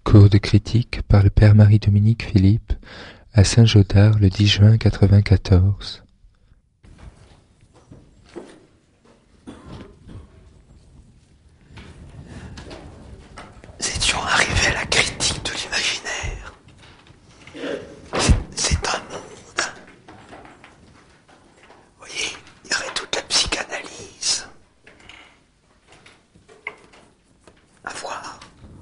Cours de critique par le père Marie-Dominique Philippe à Saint-Gaudard le 10 juin 1994. Nous étions arrivés à la critique de l'imaginaire. C'est un monde. Vous voyez, il y aurait toute la psychanalyse à voir.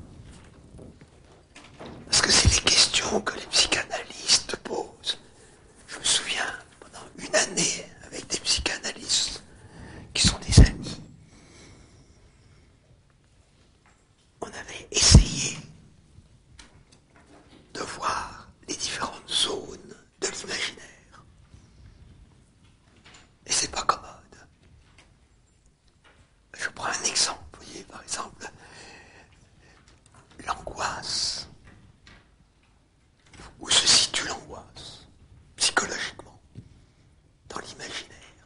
Parce que c'est les questions que les psychanalystes posent. Je me souviens, pendant une année, avec des psychanalystes qui sont des amis, on avait essayé de voir les différentes zones de l'imaginaire. Et c'est pas commode. Je prends un exemple, vous voyez, par exemple, l'angoisse. Où se situe l'angoisse, psychologiquement, dans l'imaginaire?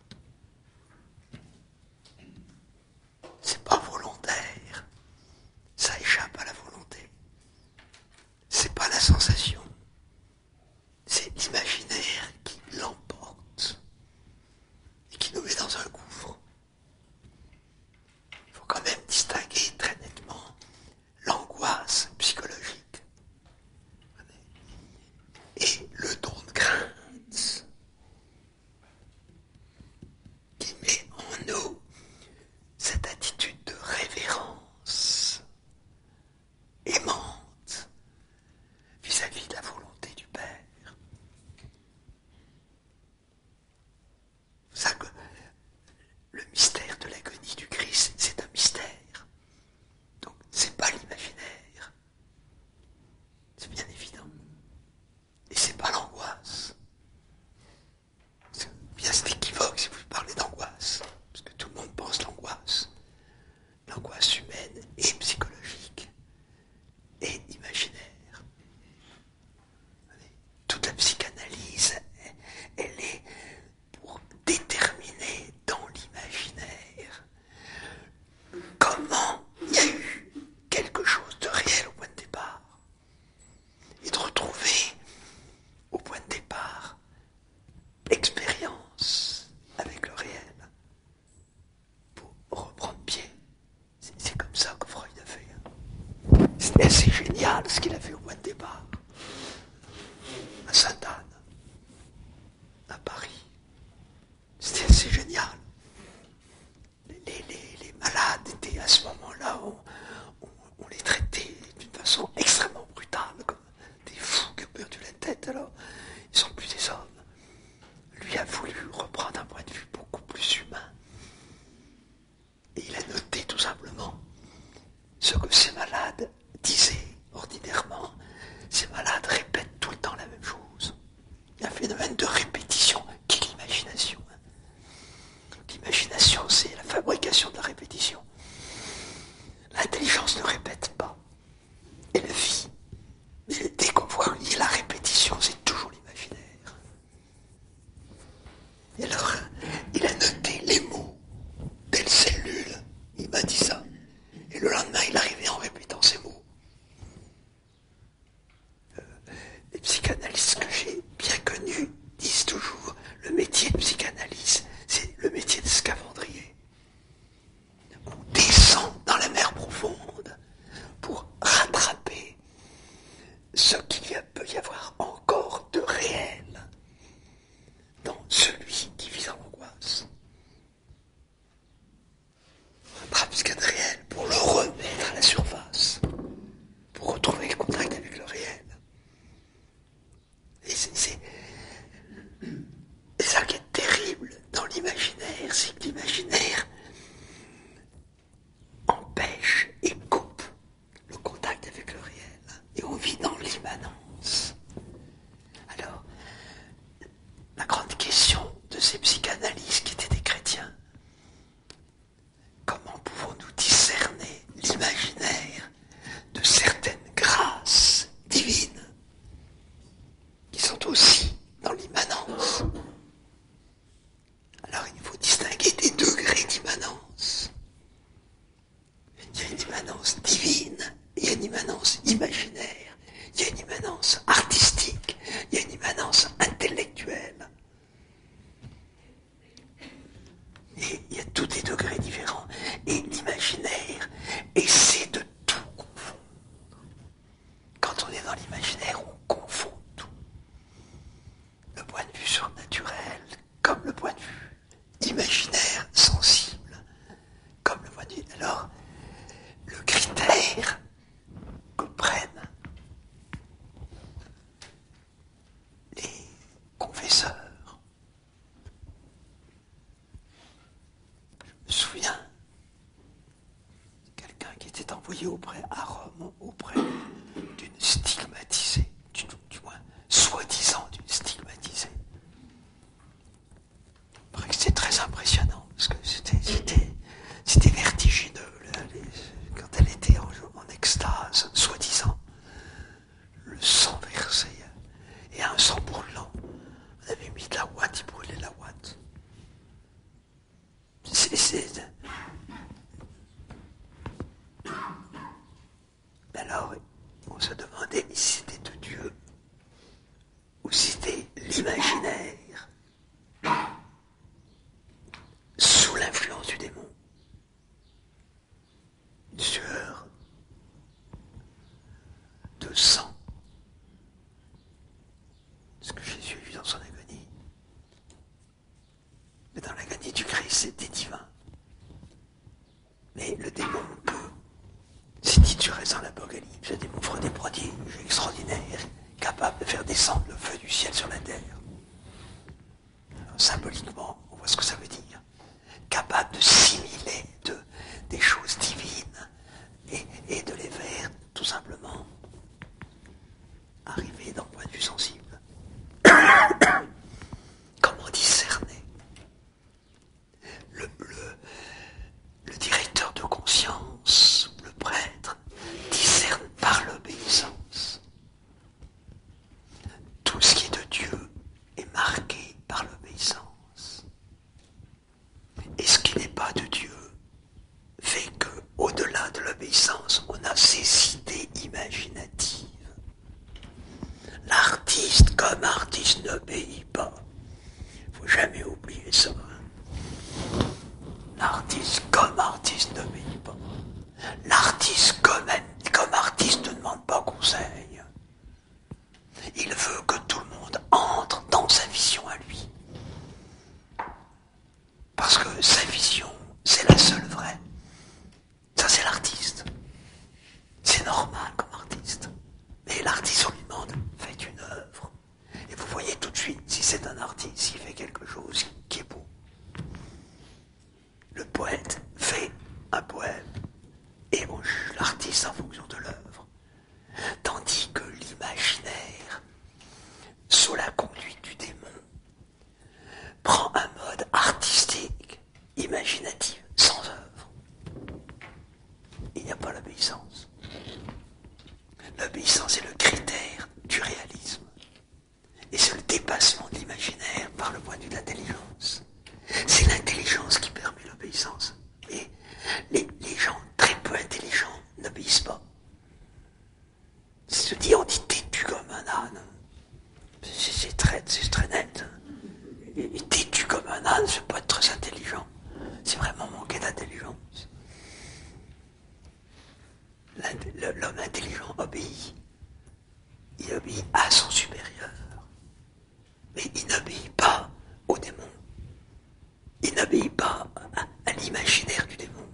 C'est pas volontaire, ça échappe à la volonté. C'est pas la sensation, c'est l'imaginaire qui l'emporte et qui nous met dans un gouffre. Il faut quand même distinguer très nettement l'angoisse psychologique et le don de crainte qui met en nous cette attitude de révérence aimante vis-à-vis de la volonté du Père. C'est ça que le mystère de l'agonie du Christ, c'est un mystère. Donc c'est pas l'imaginaire. C'est bien évident. Et c'est pas l'angoisse. C'est bien c'est équivoque si vous parlez d'angoisse. Parce que tout le monde pense l'angoisse. L'angoisse humaine et psychologique et imaginaire. Toute la psychanalyse, elle est pour déterminer dans l'imaginaire comment il y a eu quelque chose de réel au point de départ. Et de retrouver au point de départ l'expérience avec le réel pour reprendre pied. C'est comme ça que Freud a fait. C'était assez génial ce qu'il a fait au point de départ. À Sainte-Anne, à Paris. C'était assez génial. Les malades étaient à ce moment-là, on les traitait d'une façon extrêmement brutale, comme des fous qui ont perdu la tête, alors ils sont plus des hommes. Lui a voulu reprendre un point de vue beaucoup plus humain. Et il a noté tout simplement ce que ces malades disaient ordinairement. Ces malades répètent tout le temps la même chose. Il y a un phénomène de répétition qui est l'imagination. L'imagination, c'est la fabrication de la répétition. L'intelligence ne répète pas. Elle vit. Mais dès qu'on voit la répétition, c'est toujours l'imaginaire. Et alors, il a noté les mots, telle cellule. Il m'a dit ça. Et le lendemain, il arrivait en répétant ces mots. Les psychanalystes que j'ai bien connus disent toujours le métier de psychanalyste, c'est le métier de scaphandrier. On descend dans la mer profonde pour rattraper ce qu'il peut y avoir encore de réel dans celui qui vit dans l'angoisse. On rattrape ce qu'il y a de réel pour le remettre à la surface, pour retrouver le contact avec le réel. Et c'est ça qui est terrible dans l'imaginaire, c'est que l'imaginaire empêche et coupe le contact avec le réel. Et on vit dans l'immanence. Alors, la grande question de ces psychanalystes qui étaient des chrétiens, comment pouvons-nous discerner l'imaginaire de certaines grâces divines qui sont aussi dans l'immanence? Alors il faut distinguer des degrés d'immanence. Il y a une immanence divine et une immanence imaginaire. l'air que prennent les confesseurs. Je me souviens de quelqu'un qui était envoyé à Rome auprès d'une stigmatisée, du moins soi-disant d'une stigmatisée. C'était très impressionnant parce que c'était vertigineux quand elle était en extase, soi-disant, le sang versé et un sang brûlant. On avait mis de la ouate, il brûlait la ouate. Alors, on se demandait si c'était de Dieu ou si c'était l'imaginaire sous l'influence du démon. Une sueur de sang. Ce que Jésus a vu dans son agonie. Mais dans l'agonie du Christ, c'était divin. Mais le démon peut, c'est dit tu restes dans l'Apocalypse, le démon fera des prodiges extraordinaires, capable de faire descendre le feu du ciel sur la terre. Alors, symboliquement, on voit ce que ça veut dire. Capable de simuler des choses divines et de les faire tout simplement arriver d'un point de vue sensible. Comment discerner le directeur de conscience, le prêtre, discerne par l'obéissance. Tout ce qui est de Dieu est marqué par l'obéissance. Et ce qui n'est pas de Dieu fait que, au-delà de l'obéissance, on a ces idées imaginatives. L'artiste, comme artiste, n'obéit pas. Faut jamais oublier ça. L'artiste, comme artiste, n'obéit pas. L'artiste, comme artiste, ne demande pas conseil. Il veut que tout le monde entre dans sa vision à lui. Parce que sa vision, c'est la seule vraie. Ça, c'est l'artiste. C'est normal comme artiste. Mais l'artiste, on lui demande, faites une œuvre. Et vous voyez tout de suite si c'est un artiste, s'il fait quelque chose qui est beau. Le poète fait un poème et on juge l'artiste en fonction de l'œuvre. Tandis que l'imaginaire, sous la conduite du démon, prend un mode artistique, imaginatif, sans œuvre. Il n'y a pas l'obéissance. L'obéissance est le critère du réalisme. Et c'est le dépassement de l'imaginaire par le point de vue de l'intelligence. C'est l'intelligence qui permet l'obéissance. Et les gens très peu intelligents n'obéissent pas. On dit têtu comme un âne. C'est très net. Et têtu comme un âne, c'est pas être très intelligent. C'est vraiment manquer d'intelligence. L'homme intelligent obéit. Il obéit à son supérieur. Mais il n'obéit pas au démon. Il n'obéit pas à l'imaginaire du démon.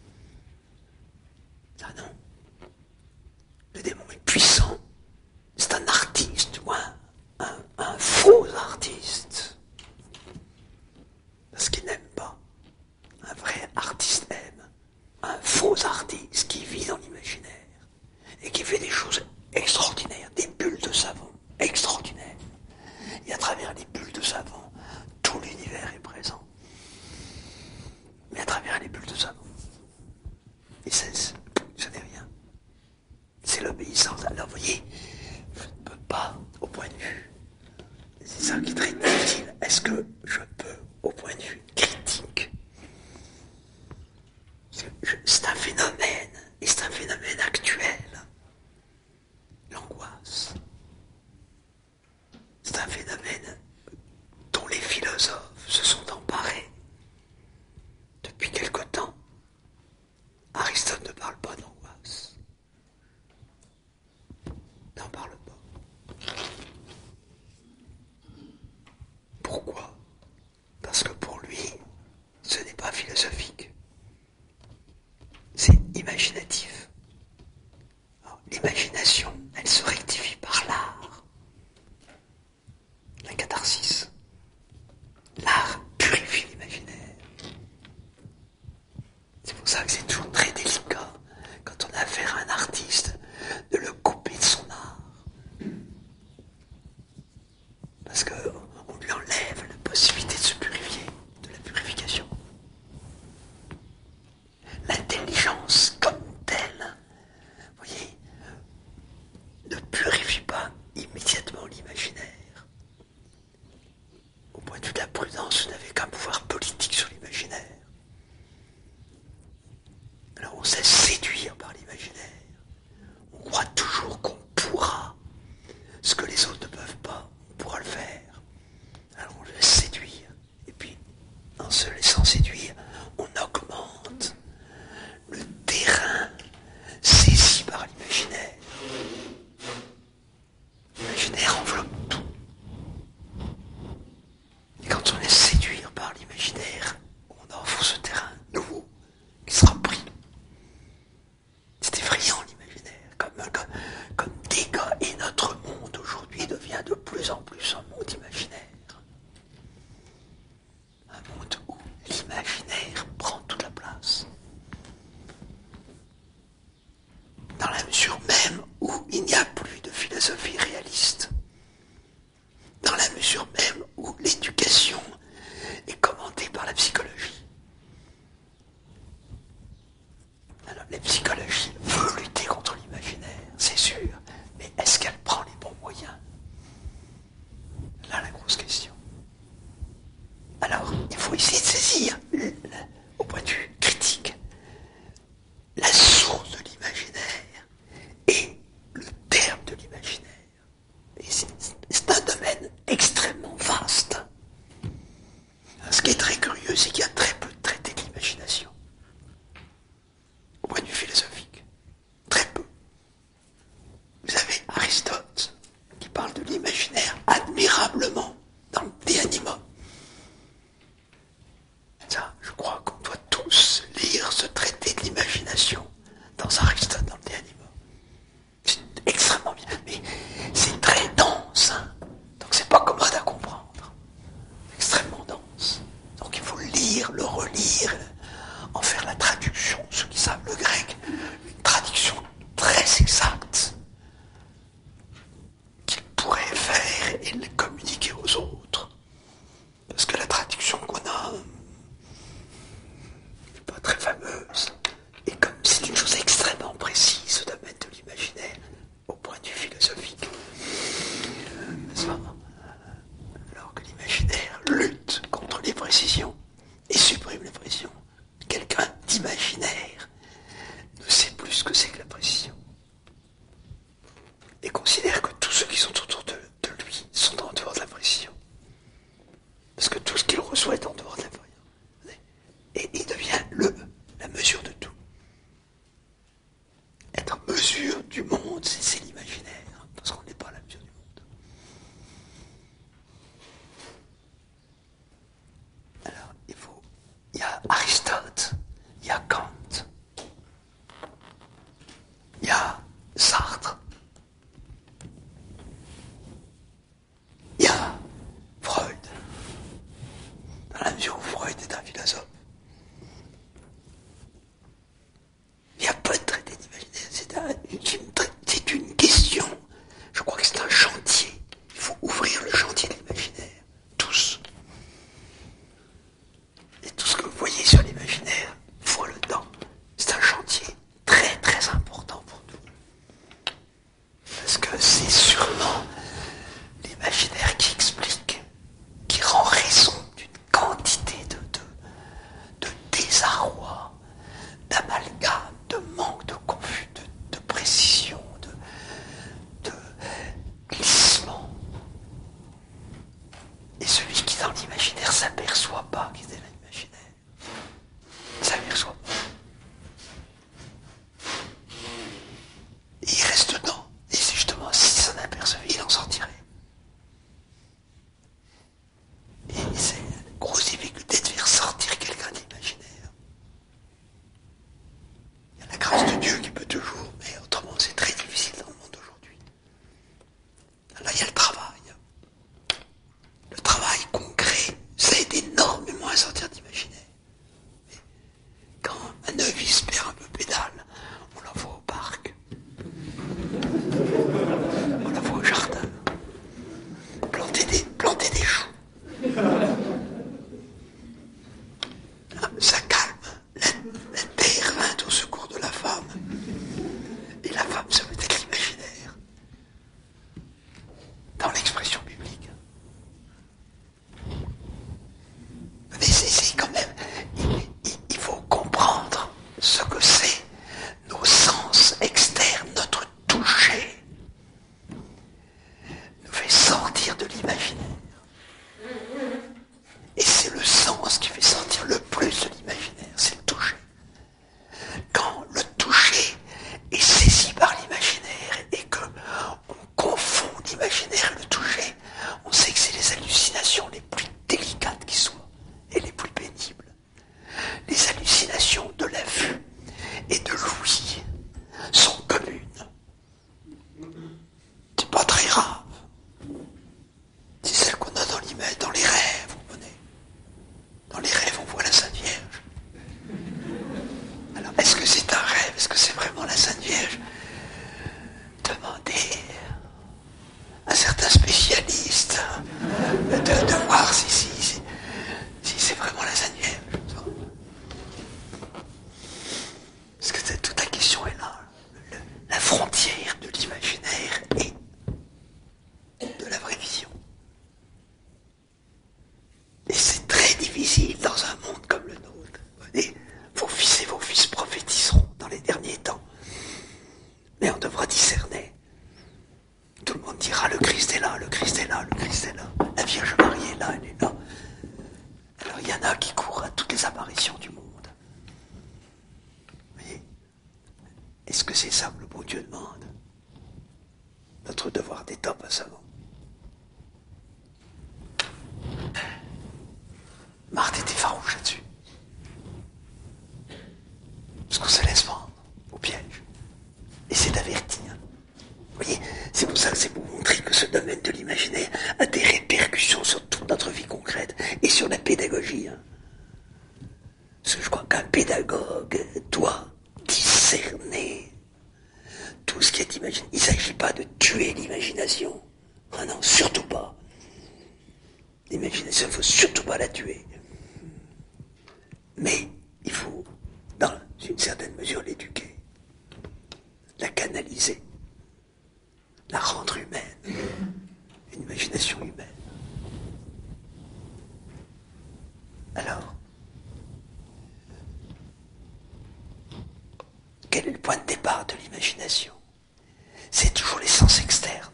Ah non. Le démon est puissant. C'est un artiste, ou un faux artiste. Parce qu'il n'aime pas. Un vrai artiste aime. Un faux artiste qui vit dans l'imaginaire. Et qui fait des choses extraordinaires. Des bulles de savon extraordinaires. Et à travers les bulles de savon, tout l'univers est présent. Mais à travers les bulles de savon. Et ça n'est rien. C'est l'obéissance. Alors vous voyez, je ne peux pas, au point de vue, c'est ça qui est très difficile. Est-ce que je peux, au point de vue critique, c'est un phénomène, et c'est un phénomène actuel, l'angoisse. C'est un phénomène dont les philosophes se sont emparés depuis quelque temps. Aristote ne parle pas d'angoisse. N'en parle pas. Pourquoi ? l'imagination, elle se rectifie par l'art. La catharsis. L'art purifie l'imaginaire. C'est pour ça que c'est toujours très délicat, quand on a affaire à un artiste, de le couper de son art. Parce qu'on lui enlève la possibilité de se purifier, de la purification. L'intelligence comme telle, vous voyez, ne purifie pas immédiatement l'imaginaire. Au point de vue de la prudence, vous n'avez qu'un pouvoir politique sur l'imaginaire. Alors on se laisse séduire par l'imaginaire. On croit toujours qu'on pourra ce que les autres ne peuvent pas, on pourra le faire. Alors on le laisse séduire. Et puis, en se laissant séduire, on augmente le terrain saisi par l'imaginaire. L'imaginaire enveloppe tout. Et quand on laisse séduire par l'imaginaire, on offre ce terrain nouveau qui sera pris. C'est effrayant l'imaginaire, comme dégât. Et notre monde aujourd'hui devient de plus en plus un monde imaginaire. Un monde où l'imaginaire prend toute la place. Dans la mesure même où il n'y a plus de philosophie réaliste. Dans la mesure même où l'éducation est commentée par la psychologie. Alors, la psychologie veut lutter contre l'imaginaire, c'est sûr, mais est-ce qu'elle prend les bons moyens? Là, la grosse question. Alors, il faut essayer de saisir, au point de vue critique, la source de l'imaginaire et le terme de l'imaginaire. Et c'est un domaine extrêmement vaste. Ce qui est très curieux, c'est qu'il y a très peu de traités de l'imagination. Au point de vue philosophique. Très peu. Vous avez Aristote, qui parle de l'imaginaire admirablement dans le De Anima. Ça, je crois qu'on doit tous lire ce traité de l'imagination dans Aristote, dans le De Anima. C'est extrêmement bien, mais c'est très dense, hein. Donc c'est pas commode à comprendre. Extrêmement dense. Donc il faut le lire, le relire, en faire la traduction, ceux qui savent le grec, une traduction très exacte qu'ils pourraient faire et le communiquer aux autres. Parce que la traduction qu'on a n'est pas très fameuse. Et comme c'est une chose extrêmement précise, ce domaine de l'imaginaire, au point de vue philosophique, n'est-ce pas? Alors que l'imaginaire lutte contre les précisions et supprime les précisions. Quelqu'un d'imaginaire ne sait plus ce que c'est que la précision. Et considère que tous ceux qui sont autour de lui sont en dehors de la précision. Parce que tout ce qu'il reçoit est en dehors de la précision. Et il devient la mesure de tout. Être mesure du monde, c'est l'imaginaire. Parce qu'on n'est pas la mesure du monde. Alors, il y a Aristote, il y a Kant, il y a Sartre, il y a Freud, dans la mesure où Freud est un philosophe. Il n'y a pas de traité d'imaginaire, c'est une question femme se mettait de l'imaginaire. Dans l'expression biblique. Mais c'est quand même, il faut comprendre ce que c'est nos sens externes, notre toucher nous fait sortir de l'imaginaire. Et c'est le sens qui fait sortir le plus de l'imaginaire, c'est le toucher. Quand le toucher est saisi par l'imaginaire et que on confond l'imaginaire et le toucher, on sait que c'est les hallucinations les plus délicates qui soient et les plus pénibles. Les hallucinations de la vue et de l'ouïe sont communes. C'est pas très grave. C'est celle qu'on a dans les rêves, vous comprenez. Dans les rêves, on voit la Sainte Vierge. Alors, est-ce que c'est un rêve? Est-ce que c'est vraiment la Sainte Vierge? Demandez à certains spécialistes de voir si c'est vraiment la Sainte Vierge. Parce que toute la question est là. La frontière de l'imaginaire et de la vraie vision. Et c'est très difficile dans un monde comme le nôtre. Et vos fils et vos fils prophétiseront dans les derniers temps. Mais on devra discerner. Tout le monde dira le Christ est là, le Christ est là, le Christ est là. La Vierge Marie est là, elle est là. Alors il y en a qui courent à toutes les apparitions du monde. Vous voyez? Est-ce que c'est ça que le bon Dieu demande? Notre devoir d'État, pas savant. Marthe était farouche là-dessus. Parce qu'on se laisse prendre au piège. Et c'est d'avertir. Vous voyez, c'est pour ça que c'est pour montrer que ce domaine de l'imaginaire a des répercussions sur toute notre vie concrète et sur la pédagogie. Parce que je crois qu'un pédagogue doit discerner tout ce qui est imaginé. Il ne s'agit pas de tuer l'imagination. Ah non, surtout pas. L'imagination, il ne faut surtout pas la tuer. Mais il faut, dans une certaine mesure, l'éduquer, la canaliser, la rendre humaine, une imagination humaine. Alors, quel est le point de départ de l'imagination? C'est toujours les sens externes.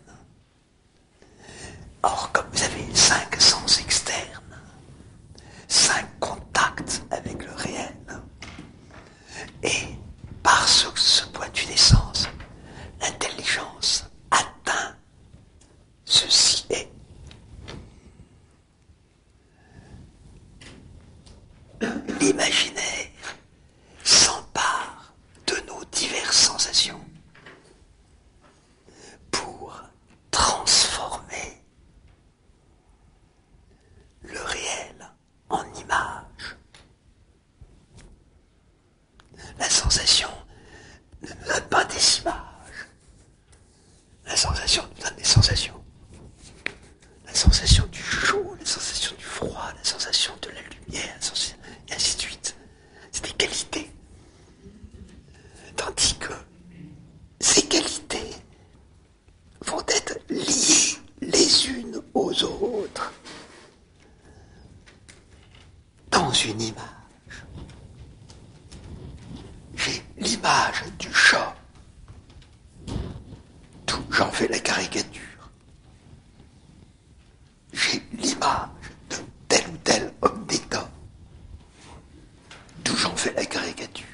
Or, comme vous avez 5 sens externes, 5 contacts avec le réel, et par ce point de vue des sens, l'intelligence atteint ceci est. L'imaginaire s'empare de nos diverses sensations pour transformer le réel en image. La sensation ne nous donne pas des images. La sensation nous donne des sensations. La sensation du chaud, la sensation du froid, la sensation de la lumière, et ainsi de suite. C'est des qualités. Tandis que ces qualités vont être liées les unes aux autres dans une image. J'ai l'image du chat. J'en fais la caricature. J'ai l'image de tel ou tel homme d'État. D'où j'en fais la caricature.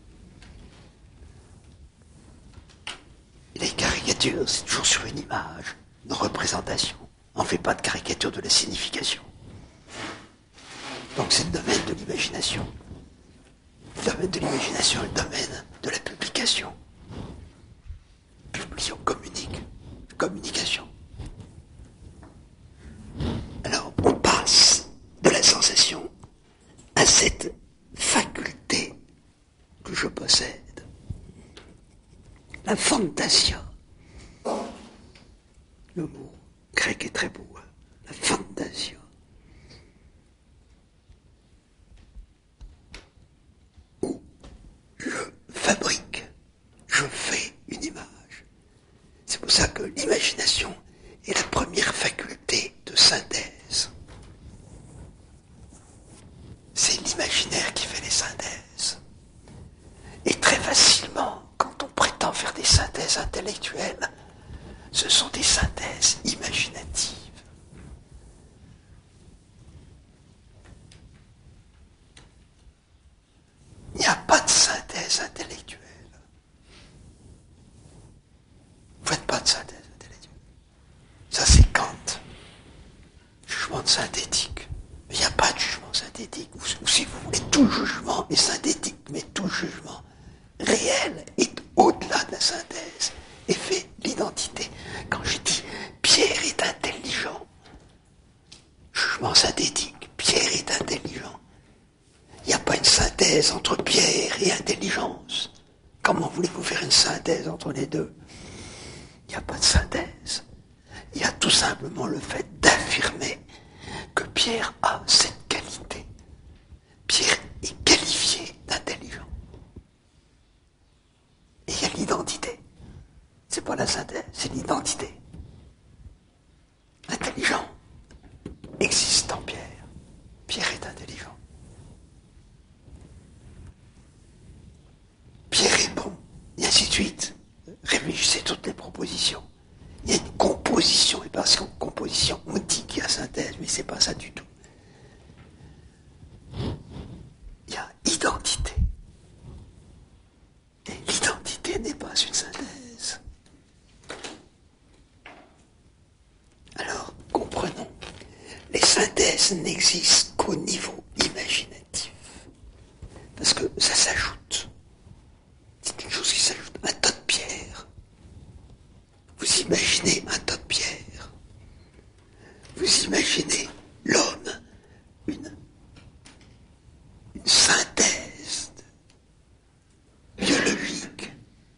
Et les caricatures, c'est toujours sur une image, une représentation. On ne fait pas de caricature de la signification. Donc c'est le domaine de l'imagination. Le domaine de l'imagination est le domaine de la publication. Publion, communication. Alors on passe de la sensation à cette faculté que je possède. La fantasia. Le mot grec est très beau. La fantasia. Où je fabrique, je fais une image. synthèses intellectuelles, ce sont des synthèses imaginatives. Il n'y a pas de synthèse intellectuelle. Vous ne faites pas de synthèse intellectuelle. Ça, c'est Kant. Jugement synthétique. Il n'y a pas de jugement synthétique. Ou si vous voulez, tout jugement est synthétique, mais tout jugement réel est au-delà de la synthèse et fait l'identité. Quand je dis Pierre est intelligent, jugement synthétique, Pierre est intelligent. Il n'y a pas une synthèse entre Pierre et intelligence. Comment voulez-vous faire une synthèse entre les deux? Il n'y a pas de synthèse. Il y a tout simplement le fait d'affirmer que Pierre a cette qualité. Pierre est qualifié d'intelligent. Et il y a l'identité. C'est pas la synthèse, c'est l'identité. Intelligent existe en Pierre. Pierre est intelligent. Pierre est bon, et ainsi de suite. Réfléchissez toutes les propositions. Il y a une composition, et parce qu'en composition, on dit qu'il y a synthèse, mais c'est pas ça du tout. Il y a identité. Et l'identité n'est pas une synthèse. Alors, comprenons, les synthèses n'existent qu'au niveau imaginatif. Parce que ça s'ajoute. C'est une chose qui s'ajoute. Un tas de pierres. Vous imaginez un tas de pierres. Vous imaginez l'homme, une synthèse biologique.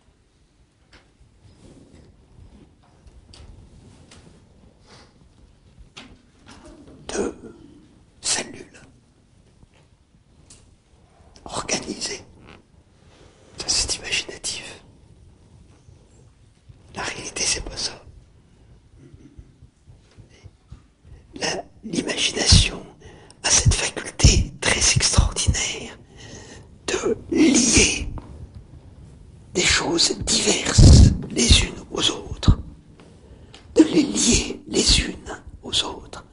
De cellules organisées. Ça, c'est imaginatif. La réalité, c'est pas ça. L'imagination a cette faculté très extraordinaire de lier des choses diverses les unes aux autres, de les lier les unes aux autres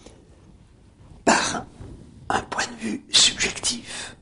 par un point de vue subjectif.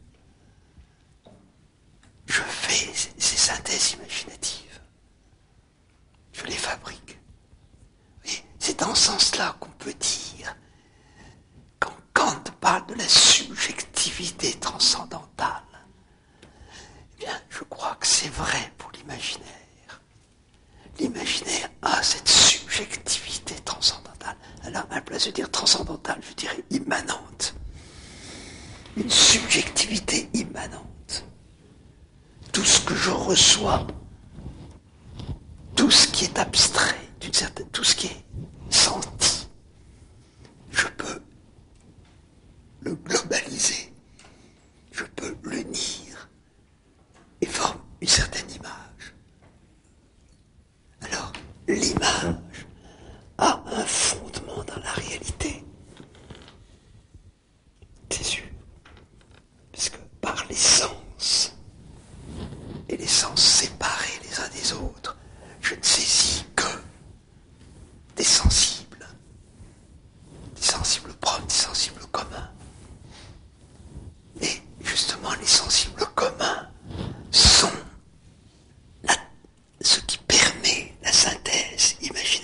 Je fais ces synthèses imaginatives. Je les fabrique. Et c'est dans ce sens-là qu'on peut dire, quand Kant parle de la subjectivité transcendantale, eh bien, je crois que c'est vrai pour l'imaginaire. L'imaginaire a cette subjectivité transcendantale. Alors, à la place de dire transcendantale, je dirais immanente. Une subjectivité immanente. Tout ce que je reçois, tout ce qui est abstrait, tout ce qui est senti, je peux le globaliser, je peux l'unir et forme une certaine image. Alors, l'image a un fondement dans la réalité. C'est sûr. Parce que par les sens, et les sens séparés les uns des autres, je ne saisis que des sensibles propres, des sensibles communs. Et justement, les sensibles communs sont ce qui permet la synthèse imaginative.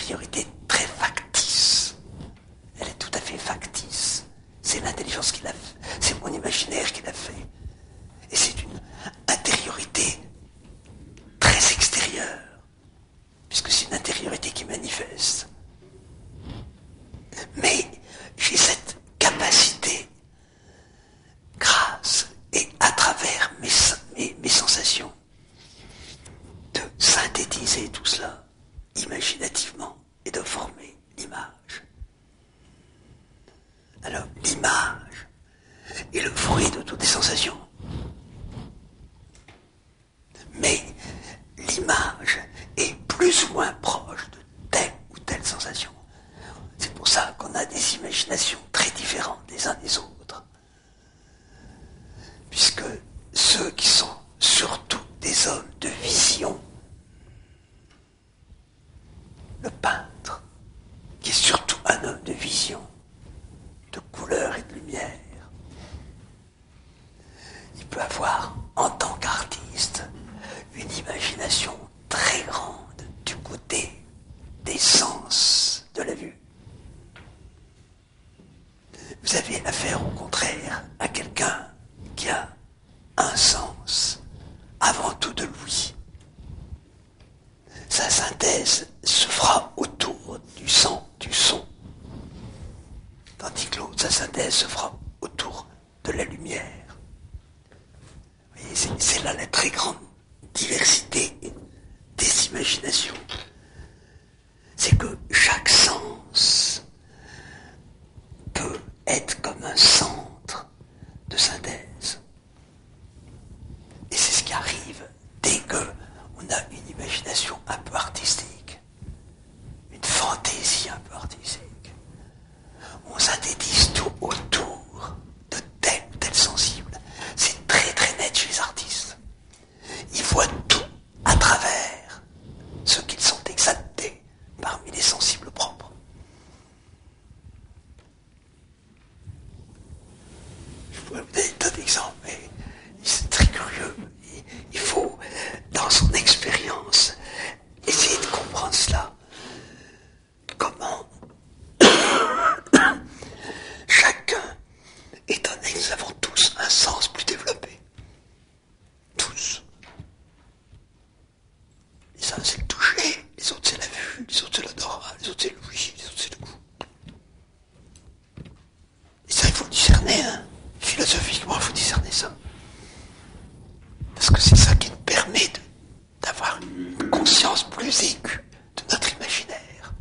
intériorité très factice. Elle est tout à fait factice. C'est l'intelligence qui l'a fait. C'est mon imaginaire qui l'a fait. Et c'est une intériorité très extérieure, puisque c'est une intériorité qui manifeste. Mais j'ai cette capacité, grâce et à travers mes sensations, de synthétiser tout cela imaginativement et de former l'image. Alors, l'image est le fruit de toutes les sensations. Mais l'image est plus ou moins proche de telle ou telle sensation. C'est pour ça qu'on a des imaginations très différentes des uns des autres. Puisque ceux qui sont surtout des hommes de vision, le peintre, qui est surtout un homme de vision, de couleur et de lumière, il peut avoir, en tant qu'artiste, une imagination très grande du côté des sens de la vue. Vous avez affaire au contraire à quelqu'un qui a un sens avant tout de lui. Sa synthèse se fera autour du son, tandis que l'autre, sa synthèse se fera autour de la lumière. Vous voyez, c'est là la très grande diversité des imaginations. C'est que chaque sens peut être comme un centre de synthèse. Et c'est ce qui arrive dès qu'on a une imagination un peu artistique, une fantaisie un peu artistique. On synthétise tout autour de tel ou tel sensible. C'est très très net chez les artistes. Ils voient tout à travers ce qu'ils sont exaltés parmi les sensibles propres. Je pourrais vous donner d'autres exemples, mais c'est très curieux. Il faut, dans son expérience, essayer de comprendre cela. Comment chacun, étant donné que nous avons tous un sens plus développé, tous. Les uns c'est le toucher, les autres c'est la vue, les autres c'est l'odorat, les autres c'est l'ouïe, les autres c'est le goût. Et ça il faut le discerner, hein. Philosophiquement il faut discerner ça. Parce que c'est ça qui nous permet d'avoir une conscience plus aiguë de notre imaginaire.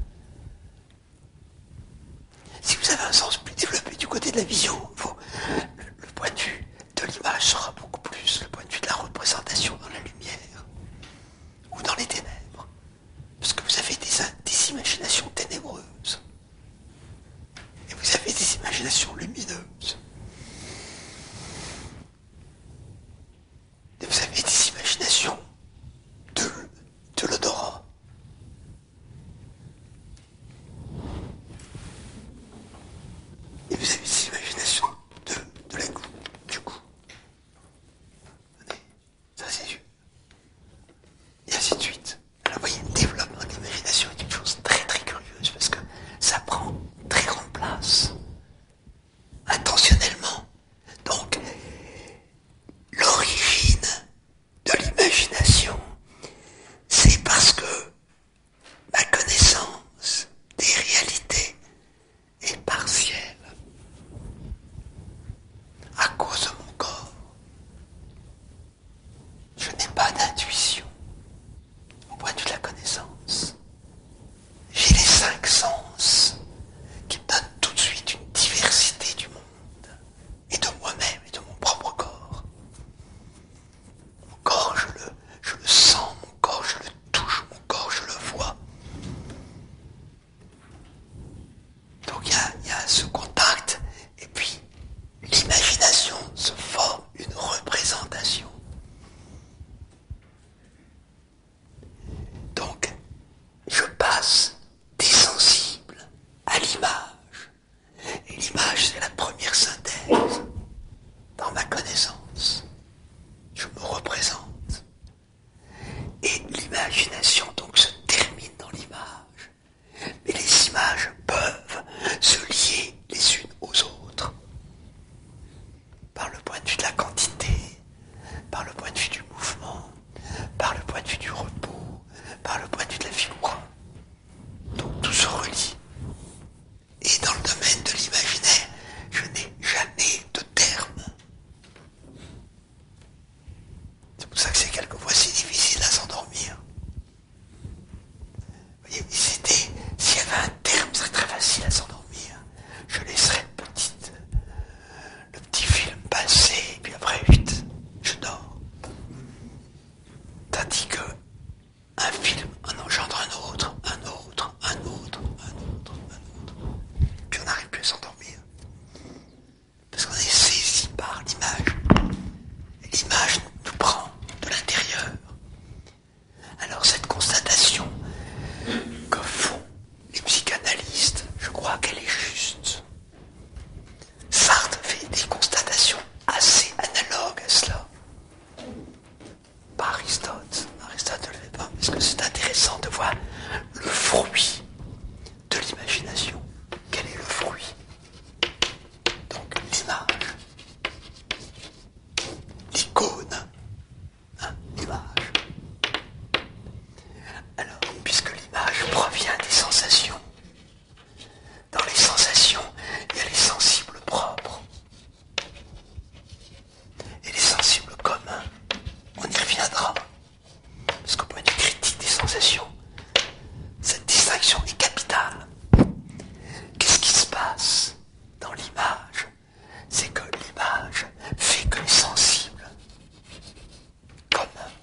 Si vous avez un sens plus développé du côté de la vision, le point de vue de l'image sera beaucoup plus le point de vue de la représentation dans la lumière ou dans les ténèbres. Parce que vous avez des imaginations ténébreuses et vous avez des imaginations lumineuses. Et vous avez des imaginations de l'odorat. Et vous avez des imaginations de la goût, du goût. Ça c'est sûr. Et ainsi de suite. Alors vous voyez, le développement de l'imagination est une chose très très curieuse parce que ça prend très grande place. Intentionnellement. Donc, l'origine de l'imagination, c'est parce que ma connaissance des réalités est partielle à cause de mon corps. Je n'ai pas d'intuition au point de vue de la connaissance. par le point de vue de la figure. Donc tout se relie. Et dans le domaine de l'imaginaire, je n'ai jamais de terme. C'est pour ça que c'est quelquefois si difficile à s'endormir. Vous voyez, s'il y avait un terme, ce serait très facile à s'endormir. Je laisserais le petit film passer, et puis après, vite, je dors. Tandis que un film en engendre un autre, un autre, un autre, un autre, un autre. Puis on n'arrive plus à s'endormir. Parce qu'on est saisi par l'image. Et l'image nous prend de l'intérieur. Alors cette constatation que font les psychanalystes, je crois qu'elle est juste. Sartre fait des constatations assez analogues à cela. Pas Aristote ne le fait pas, parce que c'est intéressant de voir le fruit de l'imagination. Quel est le fruit? Donc l'image, l'icône, l'image. Alors, puisque l'image provient des sensations, dans les sensations, il y a les sensibles propres et les sensibles communs. On y reviendra. Parce qu'au point de vue critique des sensations, cette distinction est capitale. Qu'est-ce qui se passe dans l'image? C'est que l'image fait que les sensibles communs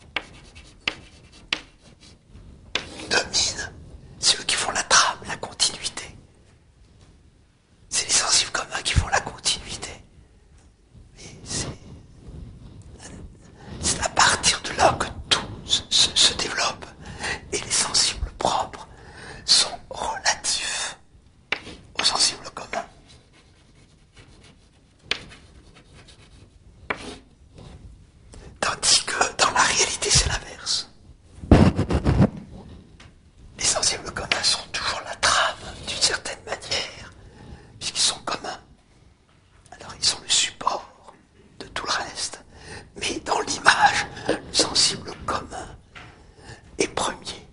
dominent. C'est eux qui font la trame, la continuité. C'est les sensibles communs qui font la continuité. Et c'est à partir de là que tout se développe. Et les sensibles propres sont relatifs aux sensibles communs. Tandis que dans la réalité, c'est l'inverse. Les sensibles communs sont toujours la trame, d'une certaine manière, puisqu'ils sont communs. Alors ils sont le support de tout le reste. Mais dans l'image, le sensible commun est premier.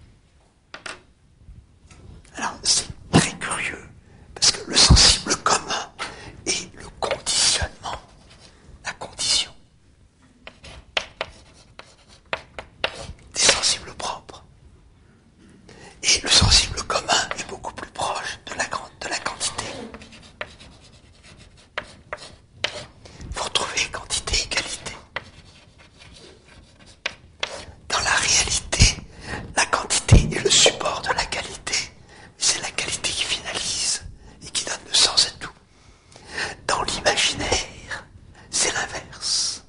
Alors c'est très curieux, parce que le sensible commun est le conditionnement, la condition des sensibles propres. Et le sensible commun est beaucoup plus proche de la quantité. Vous retrouvez quantité et qualité. Dans la réalité, la quantité est le support de la qualité. C'est la qualité qui finalise et qui donne le sens à tout. Dans l'imaginaire, c'est l'inverse.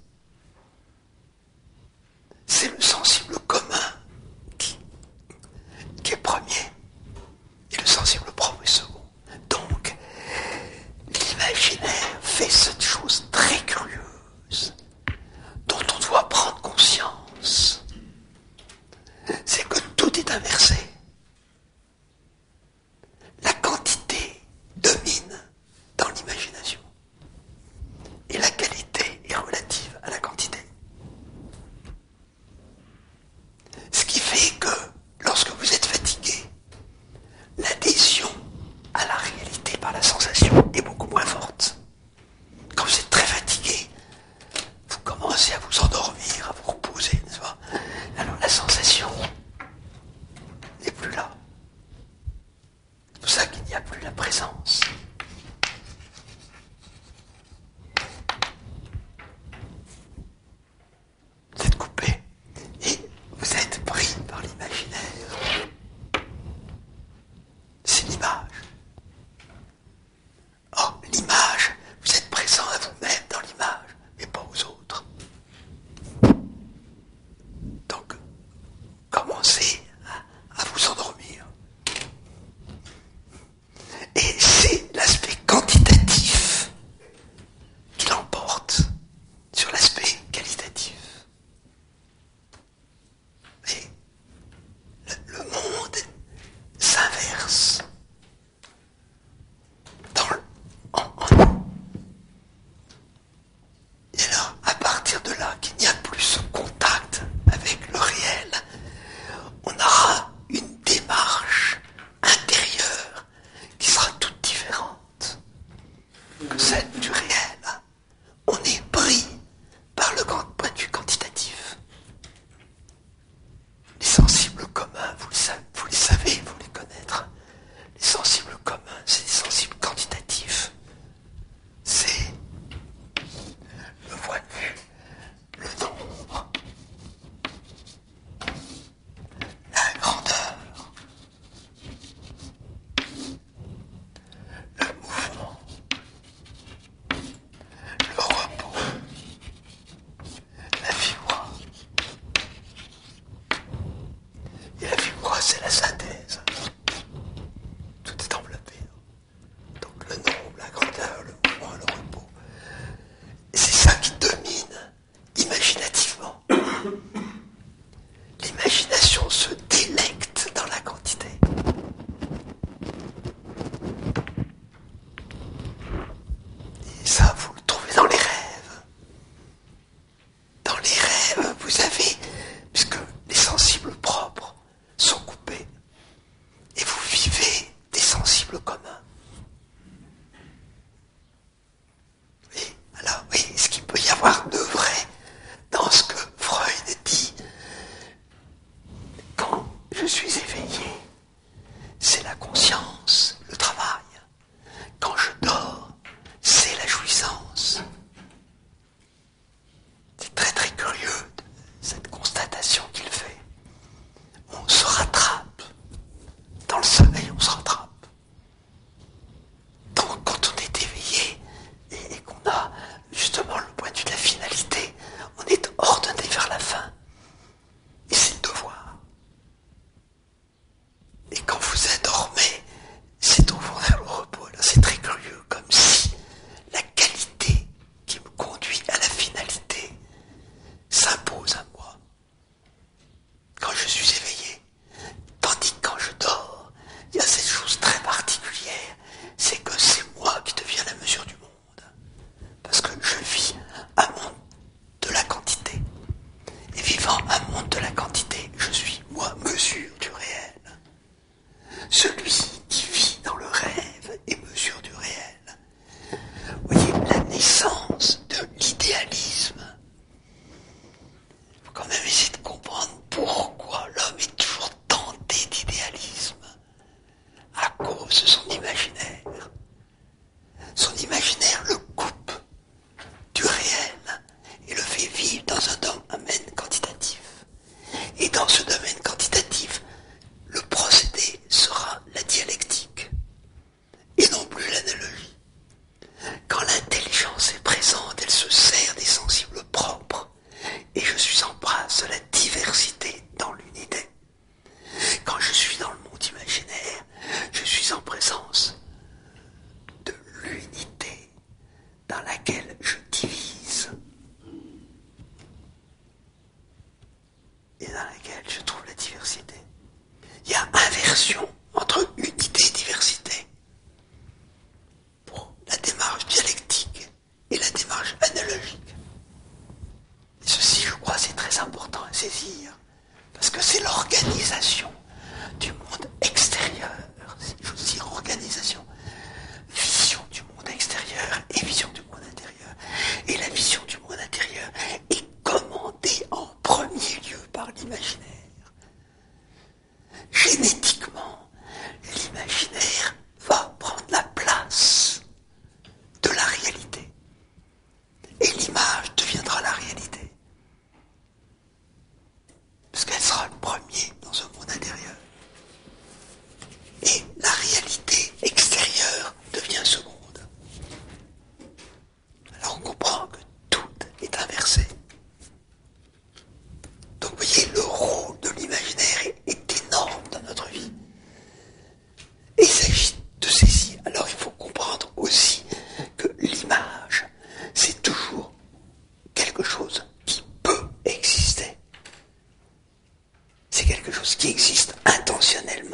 C'est le sensible commun qui est premier et le sensible propre est second. Donc, l'imaginaire fait cette chose très curieuse dont on doit prendre conscience. C'est que tout est inversé. La quantité domine dans l'imagination et la qualité est relative à la quantité. Ce qui fait que lorsque vous êtes fatigué, l'adhésion à la réalité par la sensation est beaucoup moins forte. Quand vous êtes très fatigué, vous commencez à vous endormir, à vous reposer, n'est-ce pas? Alors la sensation n'est plus là. C'est pour ça qu'il n'y a plus la présence. Vous êtes coupé et vous êtes pris par l'imaginaire. C'est l'image. Or, l'image, vous êtes présent à vous-même dans l'image, mais pas aux autres. Donc, commencez à vous endormir. Et c'est la synthèse. Tout est enveloppé. Donc le nombre, la grandeur, le mouvement, le repos. Et c'est ça qui domine imaginativement. L'imagination se délecte dans la quantité. Et ça, vous le trouvez dans les rêves. Dans les rêves, vous avez, puisque les sensibles propres sont coupés, et vous vivez des sensibles communs. Oui, alors oui, ce qu'il peut y avoir de vrai dans ce que Freud dit, quand je suis éveillé, c'est la conscience, le travail. Quand je dors, c'est la jouissance. C'est très très curieux, cette constatation qu'il fait. On se rattrape. Dans le sommeil, on se rattrape. Donc quand on est éveillé et qu'on a justement le point de vue de la finalité, on est ordonné vers la fin. Et c'est le devoir. Et quand vous endormez, c'est au fond vers le repos. Là, c'est très curieux, comme si la qualité qui me conduit à la finalité s'impose à moi quand je suis éveillé. Tandis que quand je dors, il y a cette chose très particulière, c'est que c'est moi qui deviens la mesure du monde. Parce que je vis un monde de la quantité. Et vivant un monde de la quantité, je suis, moi, mesure du réel. Celui qui vit dans le rêve est mesure du réel. Vous voyez, la naissance de l'idéalisme. Il faut quand même essayer de comprendre pourquoi l'homme est toujours tenté d'idéalisme. À cause de son imaginaire. Son imaginaire le coupe du réel et le fait vivre dans un domaine quantitatif. Et dans ce domaine quantitatif, le procédé sera la dialectique et non plus l'analogie. Quand l'intelligence est présente, elle se sert des sensibles propres et je suis embrasse de la diversité dans l'unité. Quand je suis dans le monde imaginaire, je suis en présence de l'unité dans laquelle je divise et dans laquelle je trouve la diversité. Il y a inversion entre unité et diversité pour la démarche dialectique et la démarche analogique. Et ceci, je crois, c'est très important à saisir, parce que c'est l'organisation du monde extérieur, si j'ose dire organisation, vision du monde extérieur et vision du monde intérieur. Et la vision du monde intérieur est commandée en premier lieu par l'imaginaire. Génétiquement, l'imaginaire va prendre la place de la réalité. Et l'image deviendra la réalité. Parce qu'elle sera le premier dans ce monde intérieur. Et la réalité extérieure devient seconde. Alors on comprend que tout est inversé. Donc vous voyez, le rôle de l'imaginaire est énorme dans notre vie. Et il s'agit de saisir. Alors il faut comprendre aussi que l'image, c'est toujours quelque chose qui peut exister. C'est quelque chose qui existe intentionnellement.